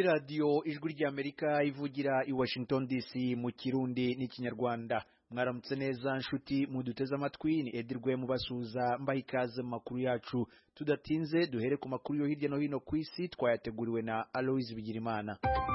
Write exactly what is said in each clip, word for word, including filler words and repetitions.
ni radio ijwi ry'Amerika ivugira i Washington D C mu Kirundi n'ikinyarwanda. Mwaramutse neza nshuti muduteze amatwi, ni Edirwe mubasuza mbaha ikaze mu makuru yacu. Tudatinze duhere ku makuru yo hirya no hino ku isi twayateguriwe na Aloise Bigirimana.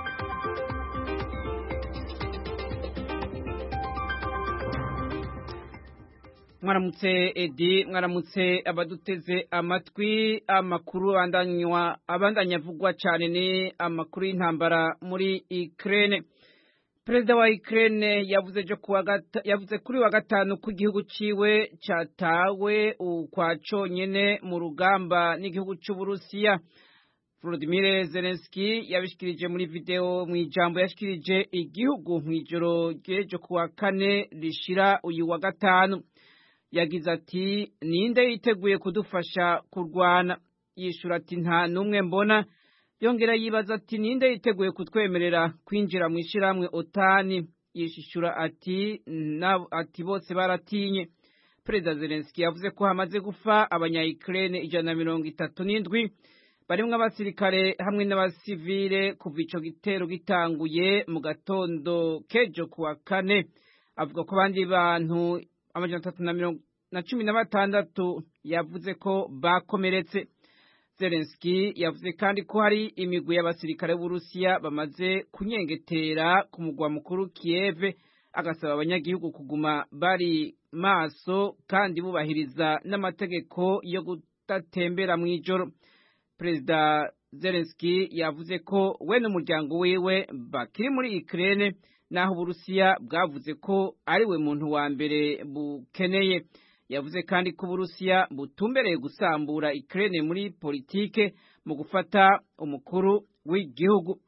Mwaramutse Edi, mwaramutse abaduteze amatwi. Amakuru andanywa abandanya vugwa cyane ni amakuru y'intambara muri Ukraine. Perezida wa Ukraine yavuze jo kuwa gata, yavuze kuri wa gatanu ku gihugu ciwe catawe ukwa conyene mu rugamba n'igihugu cy'u Burusiya. Volodymyr Zelensky yabishikirije muri video mu ijambo yashikirije igihugu mu ijoro ryejo kuwa kane rishira uyu wa gatanu. Yagize ati ninde yiteguye kudufasha kurwana, yishura ati nta numwe mbona. Yongera yibaza ati ninde yiteguye kutwemerera kwinjira mu ishiramwe otani, yishishura ati na ati bose baratinye. Perezida Zelensky yavuze ko hamaze gufa abanya Ukraine ijana na mirongo itatu n'indwi barimwe abasirikare hamwe n'abasivile kuva ico gitero gitanguye mu gatondo kejo kuwa kane. Avuga ko abandi bantu amajana atatu na mirongo na cumi na batandatu yavuze ko bakomeretse. Zelensky yavuze kandi ko hari imigwi y'abasirikare b'Urusiya bamaze kunyengetera ku mugwa mukuru Kiev, agasaba abanyagihugu kuguma bari maso kandi bubahiriza n'amategeko yo gutatembera mu ijoro. Perezida Zelensky yavuze ko we n'umuryango wiwe bakiri muri Ukraine, naho Uburusiya bwavuze ko ari we muntu wa mbere bukeneye. Yavuze kandi ko Uburusiya butumbereye gusambura Ukraine muri politike mu gufata umukuru w'igihugu.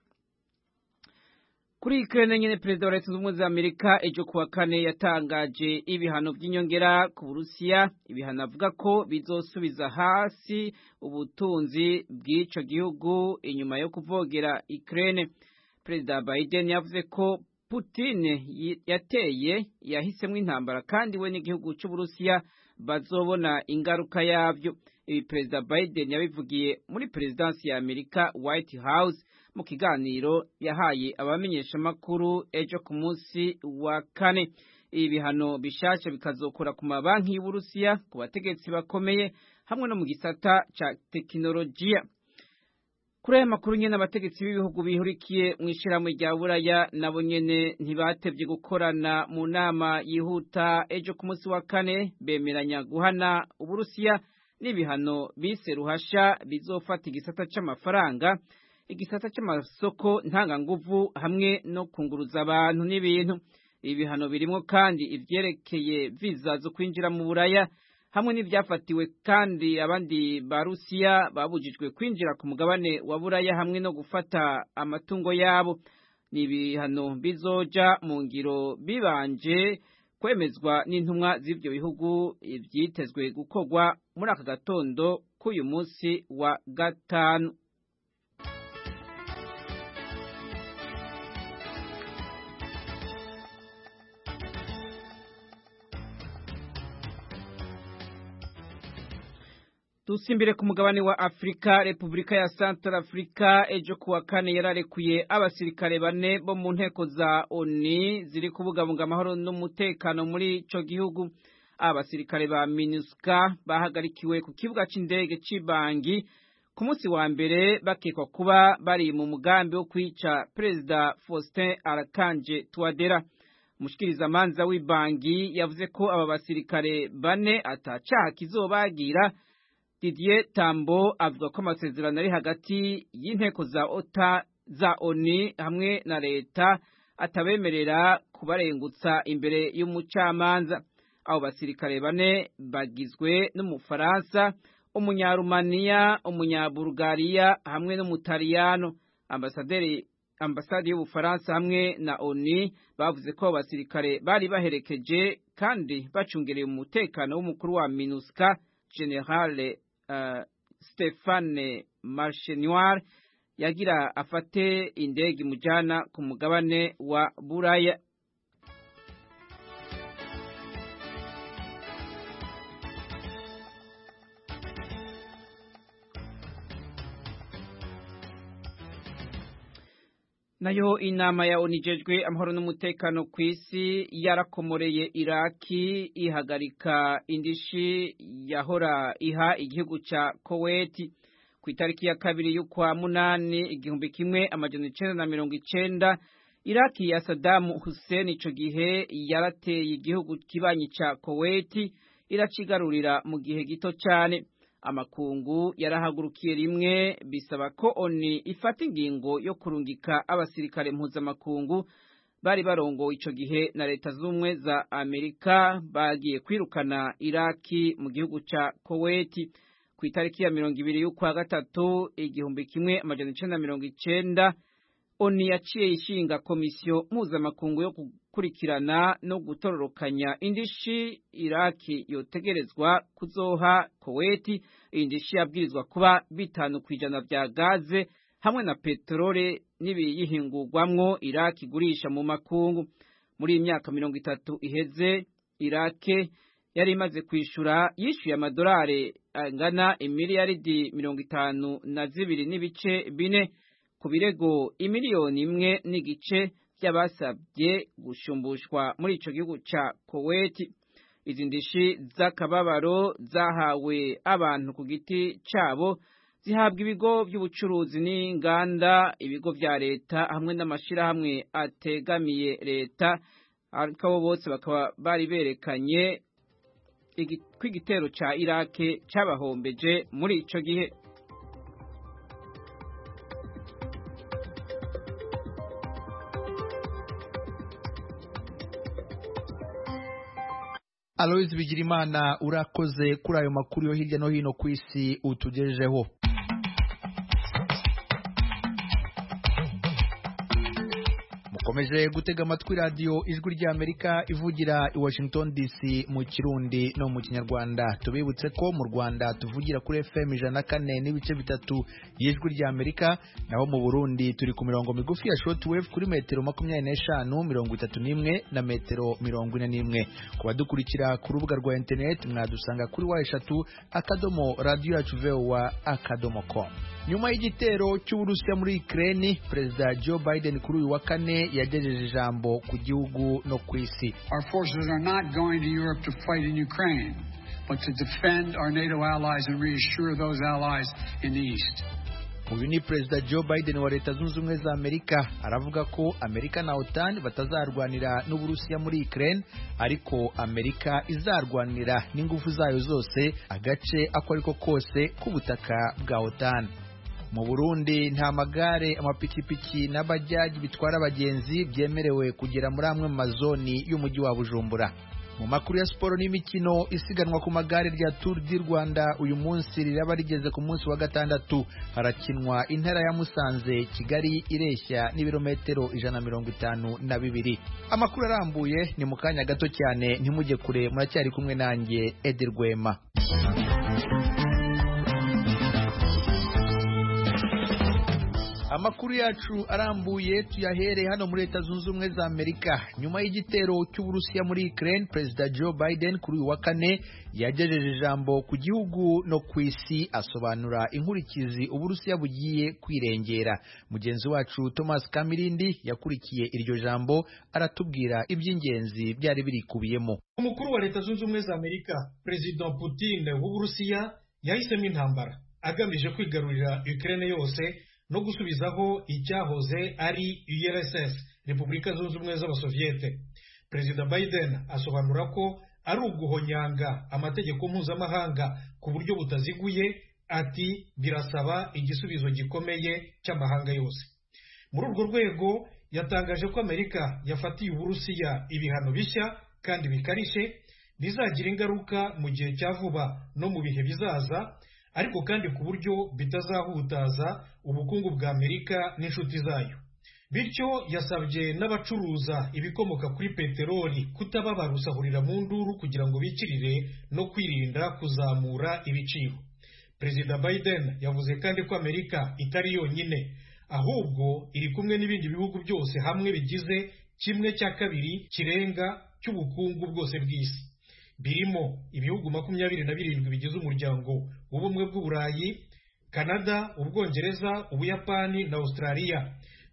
Kuri Ukraine nyene, Perezida wa Leta Zunze Ubumwe za Amerika ejo kuwa kane yatangaje ibihano by'inyongera ku Burusiya, ibihano avuga ko bizosubiza hasi ubutunzi bw'ico gihugu inyuma yo kuvogera Ukraine. Perezida Biden yavuze ko Putin yateye yahisemwo intambara kandi we n'igihugu cy'u Burusiya bazobona ingaruka yavyo. Ibi Perezida Biden yabivugiye muri Presidency ya Amerika White House mu kiganiro yahaye abamenyesha makuru ejo ku munsi wa kane. Ibi bihano bishasha bikazokora ku mabanki y'u Burusiya, ku bategetsi bakomeye hamwe no mu gisata ca tekinolojiya. Kuri aya makuru nyene, abategetsi b'ibihugu bihurikiye mu ishiramwe rya Buraya nabo nyene ntibatevye gukorana mu nama yihuta ejo ku munsi wa kane, bemeranya guhana Uburusiya n'ibihano bise ruhasha bizofata igisata c'amafaranga, igisata c'amasoko ntanganguvu hamwe no kunguruza abantu n'ibintu. Ibi bihano birimo kandi ivyerekeye visa zo kwinjira mu Buraya hamwe n'ivyafatiwe kandi abandi Barusiya babujijwe kwinjira ku mugabane wa Buraya hamwe no gufata amatungo yabo. Ni ibihano bizoja mu ngiro bibanje kwemezwa n'intumwa z'ivyo bihugu, ivyitezwe gukorwa muri aka gatondo k'uyu munsi wa gatanu. Dusimbire ku mugabane wa Afrika. Republika ya Central Africa ejo kuwa kane yararekuye abasirikare bane bo mu nteko za O N U ziri kubungabunga amahoro n'umutekano muri ico gihugu. Abasirikare ba MINUSCA bahagarikiwe ku kibuga c'indege c'Ibangi ku munsi wa mbere bakekwa kuba bari mu mugambi wo kwica Perezida Faustin Archange Touadera. Umushikirizamanza w'Ibangi yavuze ko aba basirikare bane atacaha kizobagira. Didier Tambo avuga ko amasezerano ari hagati y'inteko za ota za O N U hamwe na leta atabemerera kubarengutsa imbere y'umucamanza. Abo basirikare bane bagizwe n'Umufaransa, Umunyarumaniya, Umunyabulgaria hamwe n'Umutaliyano. Ambasaderi ambasade y'Ubufaransa hamwe na O N U bavuze ko abasirikare bari baherekeje kandi bacungereye umutekano w'umukuru wa MINUSCA General Uh, Stéphane Marchenoir yagira afate indege mujana ku mugabane wa Buraya. Nayo inama ya O N U ijejwe amahoro n'umutekano ku isi yarakomoreye Iraki ihagarika indishi yahora iha igihugu ca Kuwait ku itariki ya kabiri y'ukwa munani igihumbi kimwe amajana icenda na mirongo icenda. Iraki ya Saddam Hussein ico gihe yarateye igihugu kibanyi ca Kuwait iracigarurira mu gihe gito cyane. Amakungu yarahagurukiye rimwe bisaba ko O N U ifata ingingo yo kurungika abasirikare mpuzamakungu bari barongowe ico gihe na leta z'ubumwe za Amerika bagiye kwirukana Iraki mu gihugu ca Kuwait ku itariki ya mirongo ibiri y'ukwa gatatu igihumbi kimwe amajana icenda na mirongo icenda. O N U yaciye ishinga komisiyo mpuzamakungu yo gukurikirana no gutororokanya indishi Iraki yotegerezwa kuzoha Kuwait. Indishi yabwirizwa kuba bitanu kwijana vya gaze hamwe na peterole n'ibiyihingurwamwo Iraki igurisha mu makungu. Muri imyaka mirongo itatu iheze Iraki yari imaze kwishura yishuye amadolari angana imiliyaridi mirongo itanu na zibiri n'ibice bine ku birego imiliyoni imwe n'igice by'abasabye gushumbushwa muri ico gihugu ca Kuwait. Izi ndishi z'akababaro zahawe abantu ku giti cabo zihabwa ibigo by'ubucuruzi n'inganda, ibigo vya leta hamwe n'amashirahamwe ategamiye leta, ariko abo bose bakaba bari berekanye kw'igitero ca Iraki cabahombeje muri ico gihe. Aloys Bigirimana urakoze kuri ayo makuru yo hirya no hino ku isi utugejejeho. Mukomeje gutega amatwi radio Ijwi rya Amerika ivugira i Washington D C mu Kirundi no mu Kinyarwanda. Tubibutse ko mu Rwanda tuvugira kuri F M ijana na kane n'ibice bitatu y'Ijwi rya Amerika, naho mu Burundi turi ku mirongo migufi ya shortwave kuri metero makumyabiri n'eshanu, mirongo itatu n'imwe na metero mirongo ine n'imwe. Ku badukurikira ku rubuga rwa internet mwadusanga kuri wa eshatu akadomo radio yacu V O A akadomo com. Nyuma y'igitero cy'Uburusiya muri Ukraine, Perezida Joe Biden kuri uyu wa kane yagejeje ijambo ku gihugu no ku isi. Our forces are not going to Europe to fight in Ukraine, but to defend our NATO allies and reassure those allies in the East. Uyu ni Perezida Joe Biden wa Leta Zunze Ubumwe za Amerika, aravuga ko Amerika na OTAN batazarwanira n'Uburusiya muri Ukraine, ariko Amerika izarwanira n'ingufu zayo zose agace ako ariko kose k'ubutaka bwa OTAN. Mu Burundi nta magare, amapikipiki n'abajaji bitwara abagenzi byemerewe kugera muri amwe mu mazoni y'umujyi wa Bujumbura. Mu makuru ya siporo n'imikino, isiganwa ku magare rya Tour du Rwanda uyu munsi riraba rigeze ku munsi wa gatandatu. Harakinwa intara ya Musanze Kigali ireshya n'ibirometero ijana na mirongo itanu na bibiri. Amakuru arambuye ni mu kanya gato cyane, ntimujye kure, muracyari kumwe nanjye Edi Rwema. Amakuru yacu arambuye tuyahere hano muri Leta Zunze Ubumwe za Amerika. Nyuma y'igitero cy'Uburusiya muri Ukraine, Perezida Joe Biden kuri uyu wa kane yagejeje ijambo ku gihugu no ku isi asobanura inkurikizi Uburusiya bugiye kwirengera. Mugenzi wacu Thomas Kamirindi yakurikiye iryo jambo, aratubwira iby'ingenzi byari birikubiyemo. Umukuru wa Leta Zunze Ubumwe za Amerika, President Putin w'Uburusiya, yahisemo intambara agamije kwigarurira Ukraine yose no gusubizaho icyahoze ari U R S S, Repubulika Zunze Ubumwe z'Abasoviyete. Perezida Biden asobanura ko ari uguhonyanga amategeko mpuzamahanga ku buryo butaziguye, ati birasaba igisubizo gikomeye cy'amahanga yose. Muri urwo rwego yatangaje ko Amerika yafatiye Uburusiya ibihano bishya kandi bikarishe bizagira ingaruka mu gihe cya vuba no mu bihe bizaza, ariko kandi ku buryo bitazahutaza ubukungu bwa Amerika n'inshuti zayo. Bityo yasabye n'abacuruza ibikomoka kuri peteroli kutaba barusahurira mu nduru kugira ngo bikirire no kwirinda kuzamura ibiciro. Perezida Biden yavuze kandi ko Amerika itari yonyine, ahubwo iri kumwe n'ibindi bihugu byose hamwe bigize kimwe cya kabiri kirenga cy'ubukungu bwose bw'isi. Birimo ibihugu makumyabiri na birindwi bigize umuryango w'ubumwe bw'Uburayi, Canada, Ubwongereza, Ubuyapani na Australia.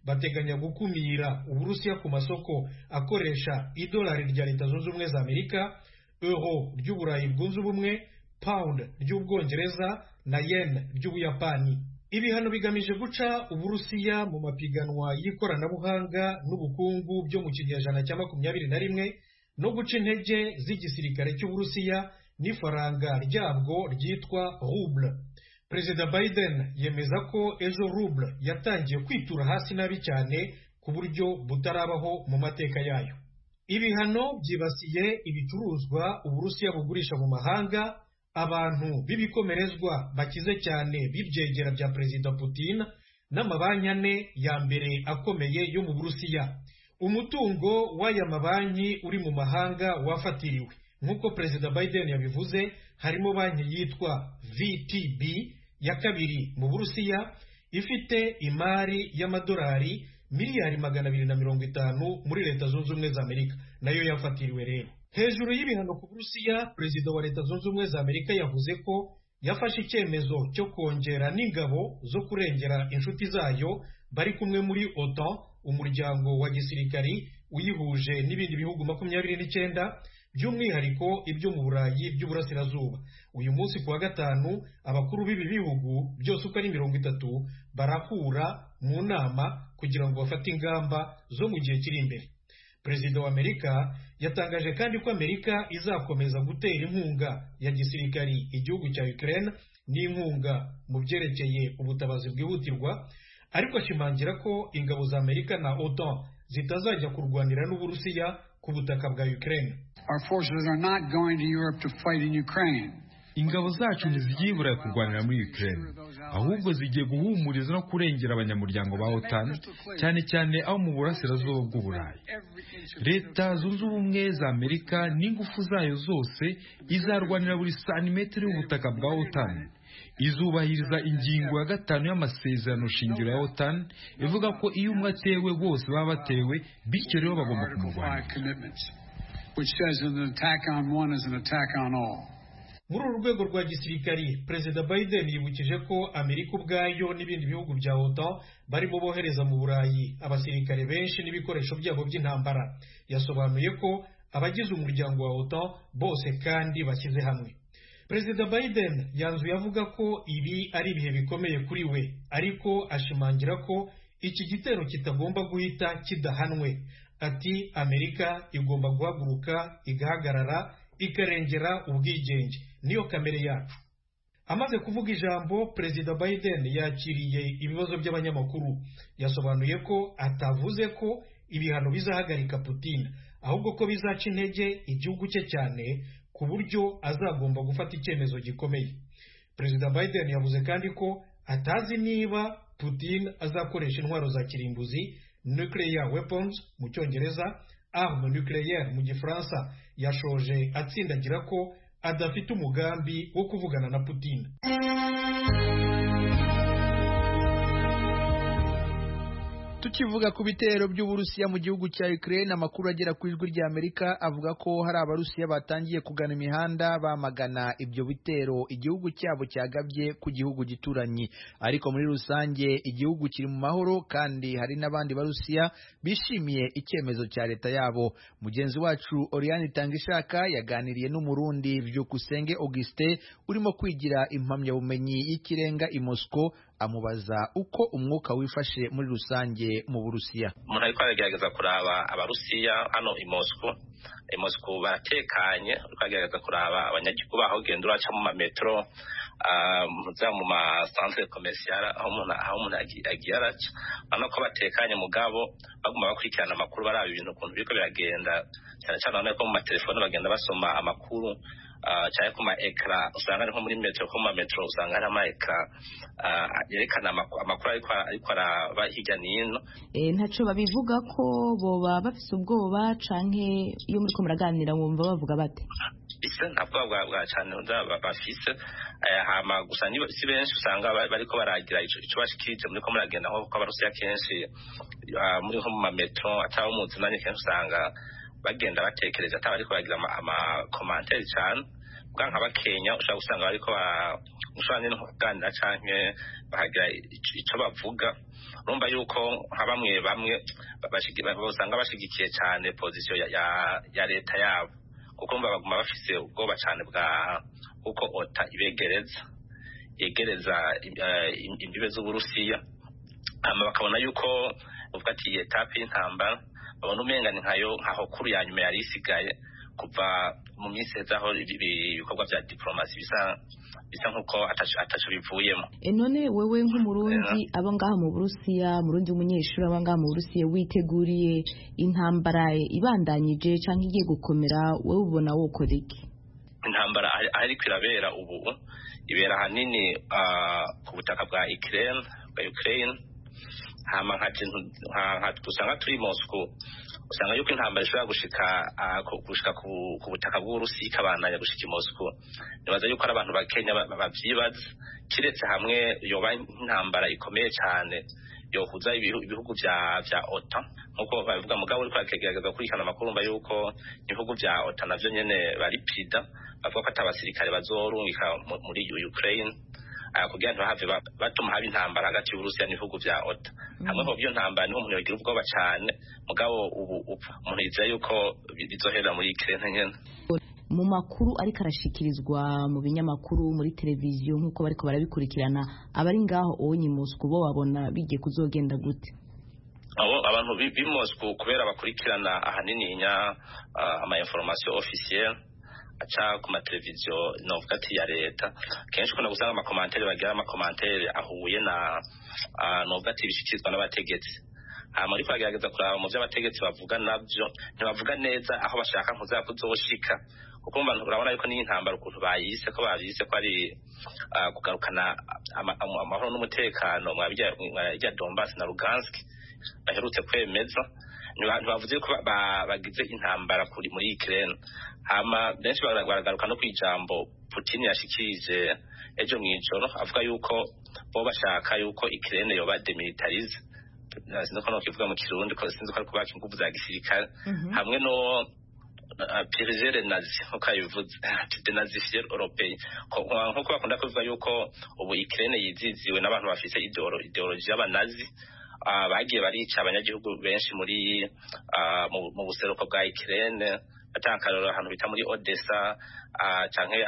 bateganya gukumira Uburusiya ku masoko akoresha idolari rya Leta Zunze Ubumwe za Amerika, euro ry'Uburayi bwunze ubumwe, pound ry'Ubwongereza na yen ry'Ubuyapani. Ibihano bigamije guca Uburusiya mu mapiganwa y'ikoranabuhanga n'ubukungu byo mu kinyejana cya makumyabiri na rimwe no guca intege z'igisirikare cy'Uburusiya n'ifaranga ryabwo ryitwa ruble. Perezida Biden yemeza ko ejo ruble yatangiye kwitura hasi nabi cyane ku buryo butarabaho mu mateka yayo. Ibihano byibasiye ibicuruzwa Uburusiya bugurisha mu mahanga, abantu b'ibikomerezwa bakize cyane b'ibyegera bya Perezida Putin n'amabanki ane ya mbere akomeye yo mu Burusiya. Umutungo w'aya mabanki uri mu mahanga wafatiriwe. Nk'uko Perezida Biden yabivuze, harimo banki yitwa V T B ya kabiri mu Burusiya ifite imari y'amadolari miliyari magana abiri na mirongo itanu muri Leta Zunze Ubumwe za Amerika, nayo yafatiriwe rero. Hejuru y'ibihano ku Burusiya, Perezida wa Leta Zunze Ubumwe za Amerika yavuze ko yafashe icyemezo cyo kongera n'ingabo zo kurengera inshuti zayo bari kumwe muri OTAN, umuryango wa gisirikari uyihuje n'ibindi bihugu makumyabiri n'icyenda, by'umwihariko ibyo mu Burayi by'Uburasirazuba. Uyu munsi kuwa gatanu abakuru b'ibi bihugu byose uko ari mirongo itatu barahura mu nama kugira ngo bafate ingamba zo mu gihe kiri imbere. Perezida wa Amerika yatangaje kandi ko Amerika izakomeza gutera inkunga ya gisirikari igihugu cya Ukraine n'inkunga mu byerekeye ubutabazi bwihutirwa, ariko ashimangira ko ingabo za Amerika na OTAN zitazajya kurwanira n'Uburusiya ku butaka bwa Ukraine. Our forces are not going to Europe to fight in Ukraine. Ingabo zacu ntizigiye Burayi kurwanira muri Ukraine, ahubwo zigiye guhumuriza no kurengera abanyamuryango ba OTAN, cyane cyane aho mu burasirazuba bw'Uburayi. Leta Zunze Ubumwe za Amerika n'ingufu zayo zose izarwanira buri santimetero y'ubutaka bwa OTAN. Izubahiriza ingingo ya gatanu y'amasezerano shingiro ya OTAN ivuga ko iyo umwe atewe bose baba batewe, bityo rero bagomba kumurwanya. Muri uru rwego rwa gisirikari, Perezida Biden yibukije ko Amerika ubwayo n'ibindi bihugu bya OTAN barimo bohereza mu Burayi abasirikare benshi n'ibikoresho byabo by'intambara. Yasobanuye ko abagize umuryango wa OTAN bose kandi bashyize hamwe. Perezida Biden yanzuye avuga ko ibi ari ibihe bikomeye kuri we, ariko ashimangira ko iki gitero kitagomba guhita kidahanwe. Ati Amerika igomba guhaguruka igahagarara ikarengera ubwigenge, niyo kamere yacu. Amaze kuvuga ijambo, Perezida Biden yakiriye ibibazo by'abanyamakuru. Yasobanuye ko atavuze ko ibihano bizahagarika Putin, ahubwo ko bizaca intege igihugu cye cyane ku buryo azagomba gufata icyemezo gikomeye. Perezida Biden yavuze kandi ko atazi niba Putin azakoresha intwaro za kirimbuzi, nuclear weapons mu Cyongereza, arme nucléaire mu Gifaransa. Yashoje atsindagira ko adafite umugambi wo kuvugana na Putin. Tukivuga ku bitero by'Uburusiya mu gihugu cya Ukraine, amakuru agera ku ijwi rya Amerika avuga ko hari Abarusiya batangiye kugana imihanda bamagana ibyo bitero igihugu cyabo cyagabye ku gihugu gituranyi. Ariko muri rusange igihugu kiri mu mahoro, kandi hari n'abandi Barusiya bishimiye icyemezo cya leta yabo. Mugenzi wacu Oriane Tangishaka yaganiriye n'Umurundi Byukusenge Auguste urimo kwigira impamyabumenyi y'ikirenga i Moscow, amubaza uko umwuka wifashe muri rusange mu Burusiya. Umuntu ariko aragerageza kuraba Abarusiya hano i Moscow. I Moscow baratekanye, ariko aragerageza kuraba abanyagihugu baho genda uraca mu metro, muza mu ma centre commercial aho umuntu aho umuntu agiye araca, bano ko batekanye mugabo baguma bakurikirana amakuru baraba ibintu ukuntu biriko biragenda, cyane cyane ko mu matelefone bagenda basoma amakuru cyane ku ma ekra. Usanga ari nko muri metro, ko mu metro usanga ari ama ekra yerekana amakuru ariko ariko araba hirya n'ino. Eh, ntaco babivuga ko boba bafise ubwoba canke iyo muri ko muraganira wumva bavuga bate? Ise ntabwo bwa cyane bafise, hama gusa ni si benshi usanga bariko baragira ico ico bashikije muri ko muragenda nko ko Abarusiya kenshi muri nko mu metro ataho muzi nanye kenshi usanga bagenda batekereza atabariko bagira ama commentaire cyane, bwa nka bakenya ushaka gusanga bariko ushobora no kuganira canke bahagira ico bavuga urumva yuko nka bamwe bamwe basanga bashigikiye cyane position ya ya leta yabo kuko mba baguma bafise ubwoba cyane bwa uko ota ibegereza yegereza imbibe z'Uburusiya ama bakabona yuko uvuga ati etape y'intambara babona umengane nkayo nkaho kuru ya nyuma yari isigaye kuva mu minsi ezaho ibikorwa vya diplomasi bisa bisa nkuko atacho bivuyemo. E none wewe nk'umurundi aba ngaha mu Burusiya murundi umunyeshuri aba ngaha mu Burusiya witeguriye intambara ibandanyije canke igiye gukomera wewe ubona wokora iki? Intambara ahari kwirabera ubu ibera hanini ku butaka bwa Ukraine bwa Ukraine hama nka nka dusanga turi Moscow usanga yuko intambara ishobora gushika gushika ku butaka bw'Urusiya ikabandanya gushika i Moscow nibaza yuko ari abantu bakenya bavyibaza kiretse hamwe yoba intambara ikomeye cyane yohuza ibihugu vya vya OTAN nkuko bavuga mugabo uri kwakegereza kurikana makuru mba yuko ibihugu vya OTAN navyo nyene bari pida bavuga ko atabasirikare bazorungika muri Ukraine kugira ngo have batuma haba intambara hagati y'Uburusiya n'ibihugu vya OTAN hamwe ho byo ntambara niho umuntu yagira ubwoba cyane mugabo ubu umuntu yizeye yuko bizohera muri Ukraine nyene. Mu makuru ariko arashikirizwa mu binyamakuru muri televiziyo nkuko bariko barabikurikirana abari ngaho onye Moscow bo babona bigiye kuzogenda gute? Abo abantu bi Moscow kubera bakurikirana ahanini nya ama information officielle acha ku mateleviziyo novuga ati ya leta kenshi kuna gusanga ama commentaire bagira ama commentaire ahuye na novuga ati bishikizwa n'abategetsi amari kwagerageza kuraba mu by'abategetsi bavuga nabyo ntibavuga neza aho bashaka nkuza kuzoshika kuko mbantu urabona yuko ni intambara ukuntu bayise ko bayise ko ari kugarukana amahoro n'umutekano mwabijya mwajya Donbass na Lugansk baherutse kwemeza ntibavuze ko bagize intambara kuri muri Ukraine hama benshi baragaruka no kwijambo Putin yashikije ejo mwijoro avuga yuko bo bashaka yuko Ukraine yoba demilitarize nazo kono kivuga mu Kirundi ko sinzi ko kubaka ingufu za gisirikare hamwe no Pierre Nazi ukayivuze de nazifier européen nkuko bakunda kuvuga yuko ubu Ukraine yiziziwe n'abantu bafise ideology y'abanazi bagiye barica abanyagihugu benshi muri mu buseruko bwa Ukraine atankaroro ahantu bita muri Odessa canke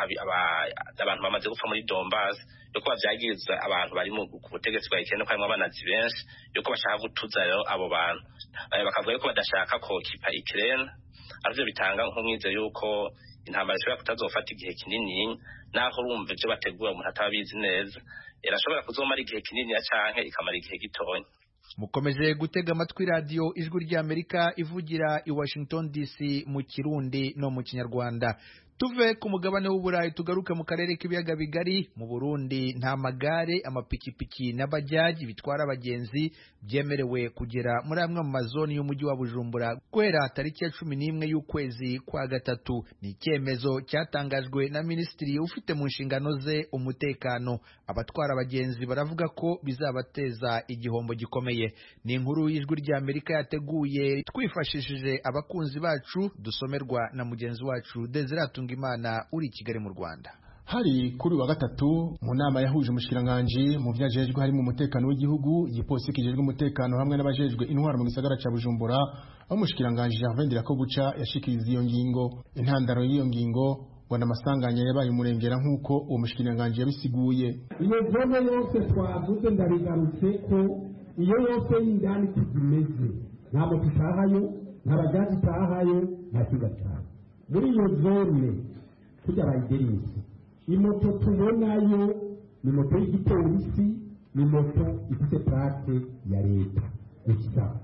abantu bamaze gupfa muri Donbass yuko bavyagiriza abantu bari mu butegetsi bwa Ukraine ko harimo abanazi benshi yuko bashaka gutuza rero abo bantu bakavuga yuko badashaka ko kipa Ukraine arivyo bitanga nk'umwize yuko intambara ishobora kutazofata igihe kinini naho urumva ivyo bategura umuntu atabizi neza irashobora kuzomara igihe kinini canke ikamara igihe gitonya. Mukomeje gutega amatwi radio ijwi ry'Amerika ivugira i Washington D C mu Kirundi no mu Kinyarwanda. Tuve ku mugabane w'Uburayi tugaruke mu karere k'ibiyaga bigari. Mu Burundi nta magare amapikipiki n'abajaji bitwara abagenzi byemerewe kugera muri amwe mu mazoni y'umujyi wa Bujumbura kwera tariki ya cumi n'imwe y'ukwezi kwa gatatu. Ni icyemezo cyatangajwe na Minisitiri ufite mu nshingano ze umutekano. Abatwara abagenzi baravuga ko bizabateza igihombo gikomeye. Ni inkuru y'ijwi ry'Amerika yateguye twifashishije abakunzi bacu dusomerwa na mugenzi wacu Desire Imana uri Kigali mu Rwanda. Hari kuri wa gatatu mu nama yahuje umushikiranganje mu vyajejwe harimo umutekano w'igihugu igipolisi kijejwe umutekano hamwe n'abajejwe intwaro mu gisagara ca Bujumbura aho umushikiranganje Jean Vendera ko guca yashikiriza iyo ngingo intandaro y'iyo ngingo ngo namasanganya yabaye umurengera nkuko uwo mushikiranganje yabisiguye. Iyo zone yose twavuze ndarigarutse ko iyo yose y'indani kizimeze nta moto itahayo nta bajaji itahayo nta kiga cyane muri iyo zone kujya bayigeretse imoto tubonayo ni moto y'igipolisi ni moto ifite plate ya leta gusa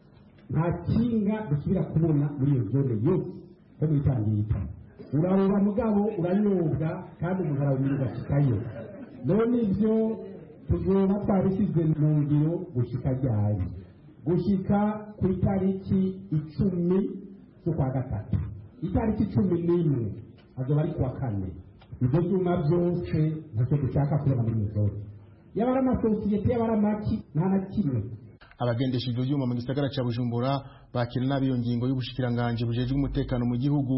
nta kinga dusubira kubona muri iyo zone yose ko mwitangiye ita urarura mugabo uranyobwa kandi umuntu arawumirwa kikayo none ivyo tuzoba twarisize mu ngiro gushika ryari gushika ku itariki icumi z'ukwa gatatu itariki cumi n'imwe azoba ari kuwa kane ibyo byuma byose ntacyo dushaka kubona muri iyo zone yaba ari amasosiyete yaba ari amaki nta na kimwe. Abagendesha ibyo byuma mu gisagara ca Bujumbura bakira nabi iyo ngingo y'ubushikiranganje bujejwe umutekano mu gihugu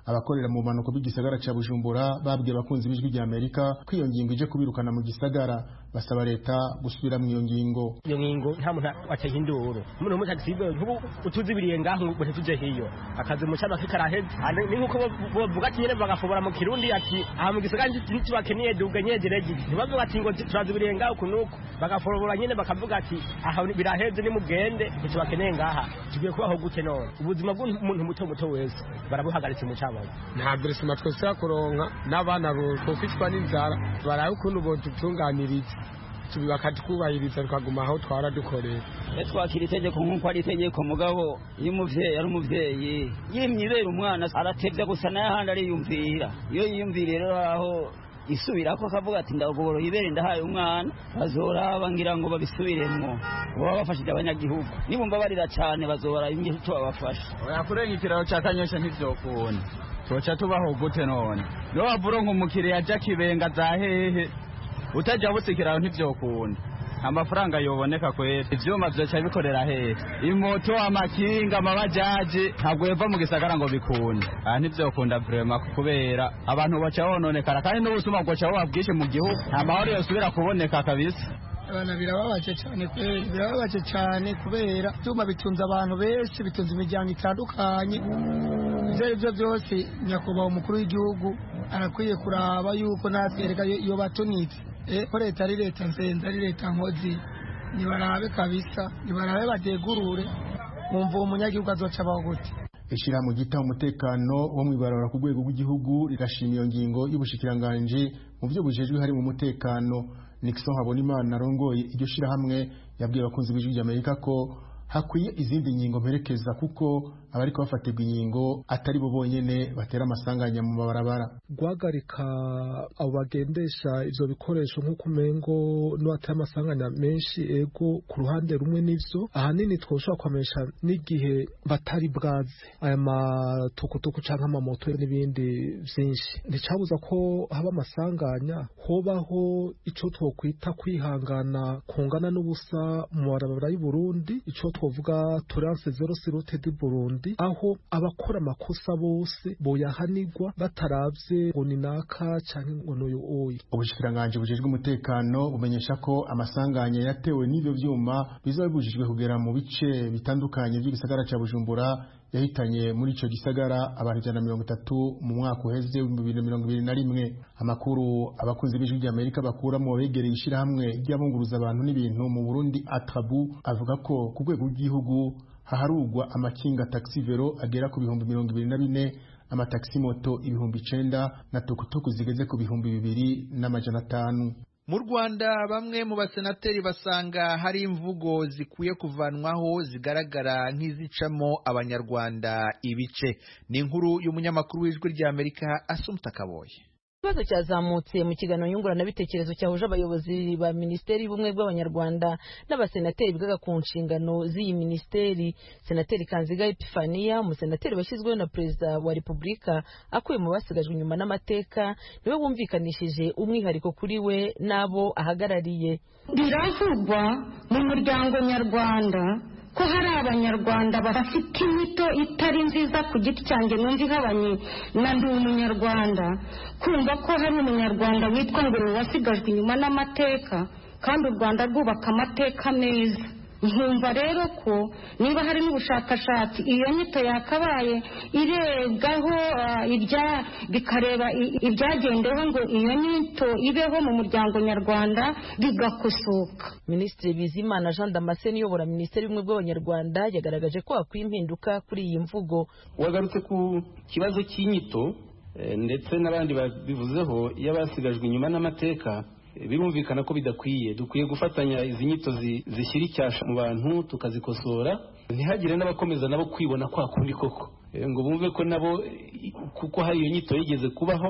abakorera mu manuko b'igisagara ca Bujumbura babwiye abakunzi b'ijwi rya Amerika ko iyo ngingo ije kubirukana mu gisagara basaba leta gusubira mu iyo ngingo. Iyo ngingo nta muntu ateye induru umuntu mu taxi nk'ubu utuzibiriye ngaho ngo tuje hiyo akazi mu cyaba kikaraheze ni nkuko bavuga ati nyene bagafobora mu Kirundi ati aha mu gisagara ntibakeneye duga nyegereje ntibavuga ati ngo turazibiriye ngaho kunuko bagafobora nyene bakavuga ati aha biraheze ni mugende ntitubakeneye ngaha tugiye kubaho gute none ubuzima bw'umuntu muto muto wese barabuhagaritse mu cyaba nta brisima twose kuronka n'abana bo kwicwa n'inzara baraye ukuntu bo tutunganiriza tubi bakatwubahiriza tukaguma aho twara dukorera twakira itegeko nk'uko ari itegeko mugabo iyo umuvyeyi ari umuvyeyi yimyibera umwana aratevya gusa n'ahandi ariyumvira iyo yiyumvira rero aho isubirako akavuga ati ndagoboro ibere ndahaye umwana bazoraba ngira ngo babisubiremwo baba bafashije abanyagihugu nibumva barira cyane bazora imwe tubafasha oya kurenga ikiraro ca Kanyosha ntivyokunda toca tubaho gute none no wavuro nk'umukiriya aja kibenga za hehe utaja busikiraho ntivyokunda amafaranga yoboneka kwera ivyuma vyoca bikorera hehe imoto amakinga amabajaji ntabwo yeva mu gisagara ngo bikunde aha ntivyokunda vrema kubera abantu baca bononekara kandi n'ubusuma bwoca bubabwishe mu gihugu nta mahoro yosubira kuboneka kabisa. Abana birababaje cyane kweri birababaje cyane kubera ivyuma bitunze abantu benshi bitunze imiryango itandukanye ivyo ivyo byose nyakubahwa umukuru w'igihugu arakwiye kuraba yuko natwereka iyo batunitse ko leta ari leta nzenze ari leta nkozi nibarabe kabisa nibarabe badegurure bumva umunyagihugu azoca abaho gute. Ishirahamwe gita umutekano wo mwibarabara ku rwego rw'igihugu rirashima iyo ngingo y'ubushikiranganje mu byo bujejwe hari mu mutekano. Nixon Habonimana arongoye iryo shirahamwe yabwiye abakunzi b'ijwi rya Amerika ko hakwiye izindi ngingo mperekeza kuko abariko bafatirwa ingingo atari bo bonyene batera amasanganya mu mabarabara. Guhagarika abo bagendesha ivyo bikoresho nk'uko umengo no atari amasanganya menshi ego ku ruhande rumwe n'ivyo ahanini twoshobora kwamesha n'igihe batari bwaze aya matukutuku canke amamoto n'ibindi vyinshi nticabuza ko haba amasanganya hobaho ico twokwita kwihangana kungana n'ubusa mu barabara y'u Burundi ico twovuga tolerance zero sirote di Burundi aho abakora amakosa bose boyahanirwa bataravye ngo ni naka canke ngo noyo oyi. Ubushikiranganje bujejwe umutekano bumenyesha ko amasanganya yatewe n'ivyo vyuma bizabujijwe kugera mu bice bitandukanye by'igisagara ca Bujumbura yahitanye muri ico gisagara abantu ijana na mirongo itatu mu mwaka uheze wa bibiri na mirongo ibiri na rimwe. Amakuru abakunzi b'ijwi rya Amerika bakura mu begereye ishirahamwe ry'abunguruza abantu n'ibintu mu Burundi Atrabu avuga ko ku rwego rw'igihugu haharugwa amakinga taxi vero agera ku bihumbi mirongo ibiri na bine amataxi moto ibihumbi icenda na tukutuku zigeze ku bihumbi bibiri n'amajana atanu. Mu Rwanda bamwe mu basenateri basanga hari imvugo zikwiye kuvanwaho zigaragara nk'izicamo abanyarwanda ibice. Ni inkuru y'umunyamakuru w'ijwi rya Amerika Assumpta Kaboye. Ikibazo cyazamutse mu kiganiro nyunguranabitekerezo cyahuje abayobozi ba Minisiteri y'Ubumwe bw'Abanyarwanda n'abasenateri bigaga ku nshingano z'iyi minisiteri. Senateri Kanziga Epifania, umusenateri washyizweho na Perezida wa Repubulika akuye mu basigajwe inyuma n'amateka, niwe wumvikanishije umwihariko kuri we n'abo ahagarariye. Biravugwa mu muryango nyarwanda ko hari abanyarwanda bafite inyito itari nziza ku giti cyanjye numva ihabanye na ndi umunyarwanda kumva ko hari umunyarwanda witwa ngo wasigajwe inyuma n'amateka kandi u Rwanda rwubaka amateka meza. Nkumva rero ko niba hari n'ubushakashatsi iyo nyito yakabaye irebwaho ibya bikareba ibyagendeho ngo iyo nyito ibeho mu muryango nyarwanda bigakosoka. Minisitiri Bizimana Jean Damascene uyobora Minisiteri y'Ubumwe bw'Abanyarwanda yagaragaje ko hakwiye impinduka kuri iyi mvugo. Wagarutse ku kibazo cy'inyito ndetse n'abandi babivuzeho y'abasigajwe inyuma n'amateka. Birumvikana ko bidakwiye dukwiye gufatanya izi nyito zishyira icyasha mu bantu tukazikosora ntihagire n'abakomeza nabo kwibona kwa kundi koko ngo bumve ko nabo kuko hari iyo nyito yigeze kubaho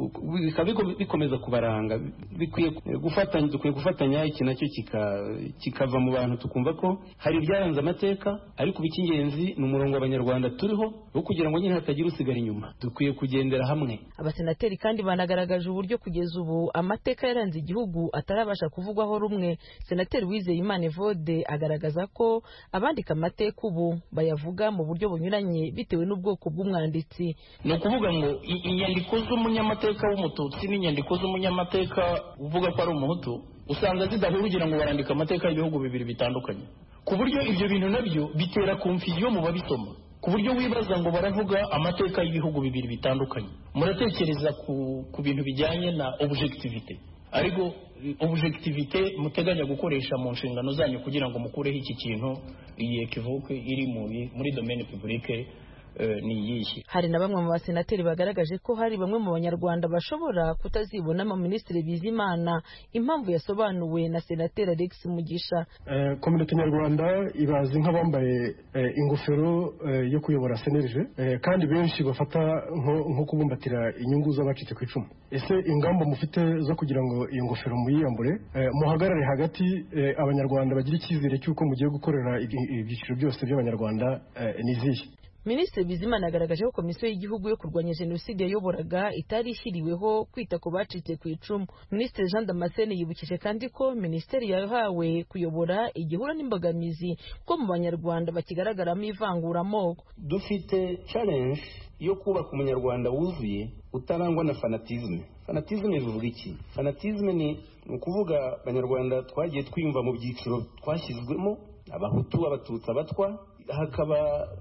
bikaba bikomeza kubaranga bikwiye gufatanya dukwiye gufatanya iki nacyo kikava mu bantu tukumva ko hari ibyaranze amateka ariko icy'ingenzi ni umurongo w'abanyarwanda turiho wo kugira ngo nyine hatagira usigara inyuma dukwiye kugendera hamwe. Abasenateri kandi banagaragaje uburyo kugeza ubu amateka yaranze igihugu atarabasha kuvugwaho rumwe. Senateri Uwizeyimana Evode agaragaza ko abandika amateka ubu bayavuga mu buryo bunyuranye bitewe n'ubwoko bw'umwanditsi. Ni ukuvuga ngo inyandiko z'umunyamateka w'umututsi n'inyandiko z'umunyamateka uvuga ko ari umuhutu usanga zidahura ugira ngo barandika amateka y'ibihugu bibiri bitandukanye, ku buryo ibyo bintu nabyo bitera confusion mu babisoma, ku buryo wibaza ngo baravuga amateka y'ibihugu bibiri bitandukanye. Muratekereza ku, ku bintu bijyanye na objectivité, ariko objectivité muteganya gukoresha mu nshingano zanyu kugira ngo mukureho iki kintu iyi equivoque iri muri domaine publique ni iyihe. Hari na bamwe mu basenateri bagaragaje ko hari bamwe mu banyarwanda bashobora kutazibonamo Minisitiri Bizimana, impamvu yasobanuwe na Senateri Alex Mugisha. Komite nyarwanda ibazi nk'abambaye ingofero yo kuyobora senerije kandi benshi bafata nko kubumbatira inyungu z'abacitse ku icumu. Ese ingamba mufite zo kugira ngo iyo ngofero muyiyambure muhagarare hagati abanyarwanda bagira icyizere cy'uko mugiye gukorera ibyiciro byose by'abanyarwanda nizihe? Minisitiri Bizimana agaragaje ko komisiyo y'igihugu yo kurwanya jenoside yayoboraga itari ishyiriweho kwita ku bacitse ku icumu. Minisitiri Jean Damascene yibukije kandi ko minisiteri yahawe kuyobora igihura n'imbogamizi ko mu banyarwanda bakigaragaramo ivanguramoko. Dufite challenge yo kubaka umunyarwanda wuzuye utarangwa na fanatisme. Fanatisme bivuga iki? Fanatisme ni ukuvuga abanyarwanda twagiye twiyumva mu byiciro twashyizwemo, abahutu, abatutsi, abatwa, hakaba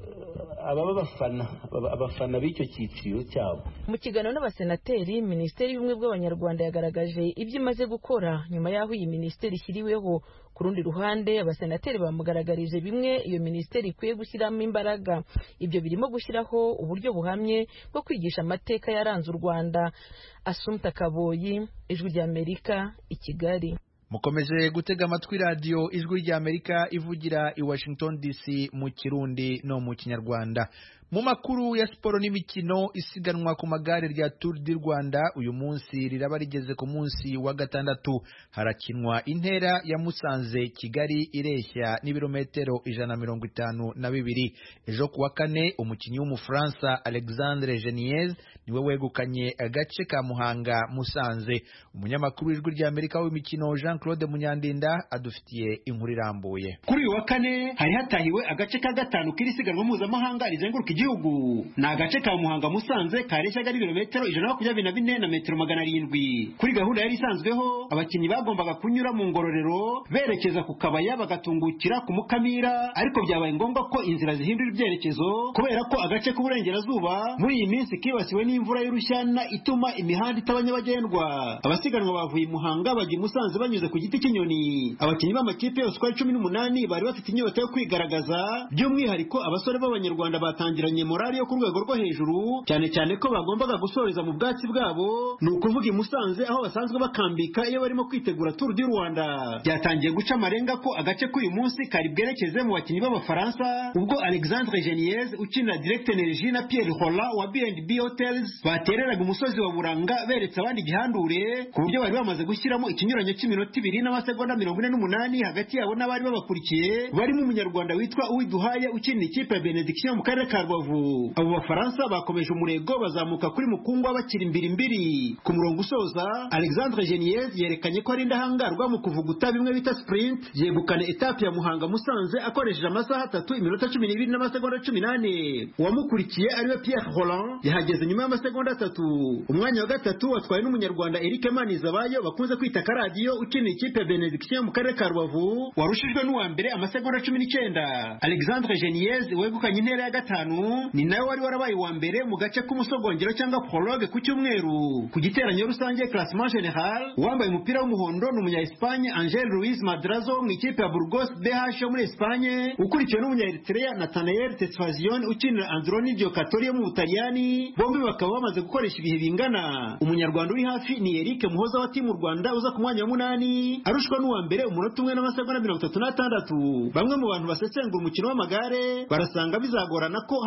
ababa bafana abafana b'icyo cyiciro cyabo. Mu kiganiro n'abasenateri, Minisiteri y'Ubumwe bw'Abanyarwanda yagaragaje ibyo imaze gukora nyuma y'aho iyi minisiteri ishyiriweho. Ku rundi ruhande, abasenateri bamugaragarije bimwe iyo minisiteri ikwiye gushyiramo imbaraga. Ibyo birimo gushyiraho uburyo buhamye bwo kwigisha amateka yaranze u Rwanda. Assumpta Kaboyi, Ijwi ry'Amerika, i Kigali. Mukomeje gutega amatwi radio Ijwi ry'Amerika ivugira i Washington D C mu Kirundi no mu Kinyarwanda. Mu makuru ya siporo n'imikino, isiganwa ku magare rya Tour du Rwanda uyu munsi riraba rigeze ku munsi wa gatandatu. Harakinwa intera ya Musanze Kigali ireshya n'ibirometero ijana mirongo itanu na bibiri. Ejo kuwa kane umukinnyi w'Umufaransa Alexandre Geniez niwe wegukanye agace ka Muhanga Musanze. Umunyamakuru w'Ijwi ry'Amerika w'imikino Jean Claude Munyandinda adufitiye inkuru irambuye. Kuri uyu wa kane hari hatahiwe agace ka gatanu k'irisiganwa mpuzamahanga rizenguruka igihugu. Ni agace ka Muhanga Musanze kareshyaga ibirometero ijana na makumyabiri na bine na metero magana arindwi. Kuri gahunda yari isanzweho abakinnyi bagombaga kunyura mu Ngororero berekeza ku Kabaya bagatungukira ku Mukamira, ariko byabaye ngombwa ko inzira zihindura ibyerekezo kubera ko agace k'uburengerazuba muri iyi minsi kibasiwe n'imvura y'urushyana ituma imihanda itaba nyabagendwa. Abasiganwa bavuye Muhanga bajya Musanze banyuze ku giti cy'inyoni. Abakinnyi b'amakipe yose kwa cumi n'umunani bari bafite inyota yo kwigaragaza, by'umwihariko abasore b'abanyarwanda batangiranye morali yo ku rwego rwo hejuru, cyane cyane ko bagombaga gusoreza mu bwatsi bwabo, ni ukuvuga i Musanze aho basanzwe bakambika iyo barimo kwitegura Tour du Rwanda. Byatangiye guca amarenga ko agace k'uyu munsi kari bwerekeze mu bakinnyi b'Abafaransa, ubwo Alexandre Geniez ukinira Direct Energie na Pierre Roland wa B and B Hotels batereraga umusozi wa Buranga beretse abandi gihandure, ku buryo bari bamaze gushyiramo ikinyuranyo cy'iminota ibiri n'amasegonda mirongo ine n'umunani hagati yabo n'abari babakurikiye, barimo umunyarwanda witwa Uwiduhaye ukinira ikipe ya Benediction mu karere ka Rubavu. Abo Bafaransa bakomeje umurego bazamuka kuri Mukungwa bakiri imbiri imbiri. Ku murongo usoza, Alexandre Geniez yerekanye ko ari indahangarwa mu kuvuguta bimwe bita sprint, yegukana etape ya Muhanga Musanze akoresheje amasaha atatu iminota cumi n'ibiri n'amasegonda cumi n'ane. Uwamukurikiye ariwe Pierre Roland yahageze nyuma y'amasegonda atatu. Umwanya wa gatatu watwaye n'umunyarwanda Eric Manizabayo bakunze kwita Karadiyo ukinira ikipe ya Benediction mu karere ka Rubavu, warushijwe n'uwa mbere amasegonda cumi n'icyenda. Alexandre Geniez wegukanye intera ya gatanu ni nawe wari warabaye wa mbere mu gace k'umusogongero cyangwa prologue ku cyumweru. Ku giteranyo rusange classement general, uwambaye umupira w'umuhondo ni umunya Espagne Angel Ruiz Madrazo mu ikipe ya Burgos B H yo muri Espagne, ukurikiwe n'umunya Eritrea Nathanael Tesfazion ukinira Androni Giocatori yo mu Butaliyani. Bombi bakaba bamaze gukoresha ibihe bingana. Umunyarwanda uri hafi ni Eric Muhoza wa timu Rwanda uza ku mwanya wa munani arushwa n'uwa mbere umunota umwe n'amasegonda mirongo itatu n'atandatu. Bamwe mu bantu basesengura umukino w'amagare barasanga bizagorana ko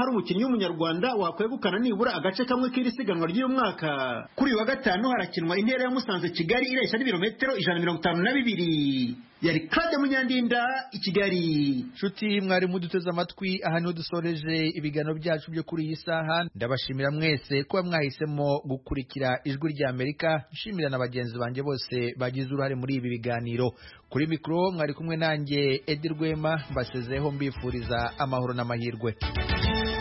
hari umukinnyi w'umunyarwanda wakwegukana nibura agace kamwe k'iri siganwa ry'uyu mwaka. Kuri uyu wa gatanu harakinwa intera ya Musanze Kigali ireshya n'ibirometero ijana na mirongo itanu na bibiri. Yari Claude Munyandinda i Kigali. Nshuti mwari muduteze amatwi, aha niho dusoreje ibiganiro byacu byo kuri iyi saha. Ndabashimira mwese kuba mwahisemo gukurikira Ijwi rya Amerika. Nshimira na bagenzi banjye bose bagize uruhare muri ibi biganiro. Kuri mikro mwari kumwe nanjye Edi Rwema, mbasezeho mbifuriza amahoro n'amahirwe.